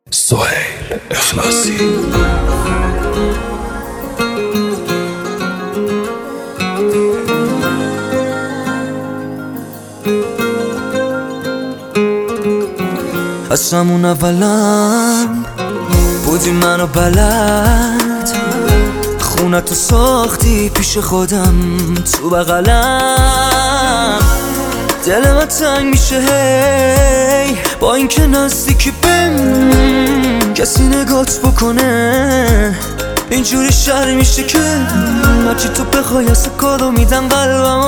سهیل اخلاصی. از همون اولا بودی منو بلد، خونه تو ساختی پیش خودم تو بغلم. دل من تنگ میشه هی با اینکه نزدیکی بهم کسی نگات بکنه. اینجوری شهر میشه که هرچی تو بخوای از کارو میدن قلبم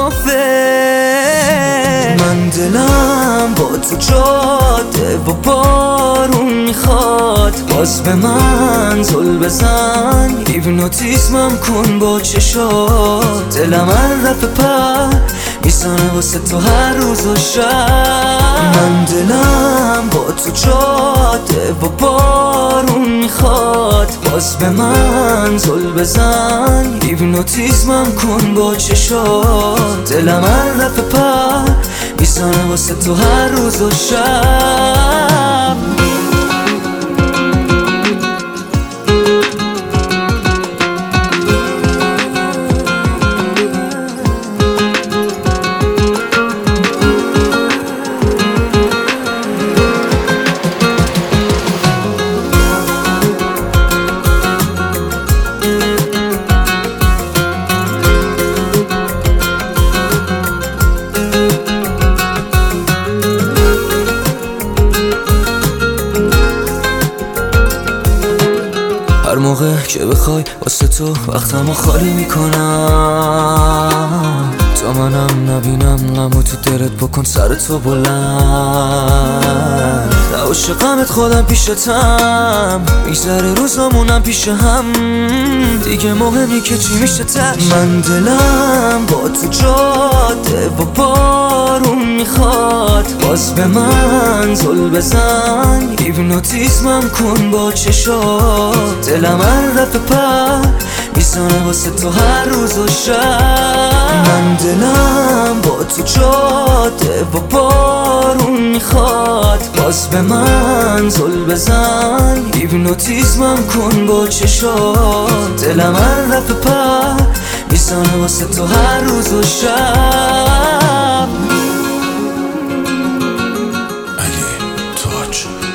آفه. من دلم با تو جاده و بارون میخواد، باز به من زل بزن هیپنوتیزمم کن با چشات. دلم هر رفت پر میزنه واسه تو هر روز و شب. من دلم با تو جاده و بارون میخواد، باز به من زل بزن هیپنوتیزمم کن با چشات. دلم هر رفت پر میزنه واسه تو هر روز و شب. هر موقع که بخوای واسه تو وقتمو خالی میکنم، تا منم نبینم غمو تو دلت بکن سر تو بلند. نباشه غمت خودم پیشتم، میگذره روزامونم پیش هم، دیگه مهمی که چی میشه تش. من دلم با تو جاده و بارون میخواد، باز به من زل بزن هیپنوتیزمم کن با چشات. دلم هر رفت پر میزنه واسه تو هر روز و شب. من دلم با تو جاده و بارون میخواد، باز به من زل بزن هیپنوتیزمم کن با چشات. دلم هر رفت پر میزنه واسه تو هر روز و شب. علی تاج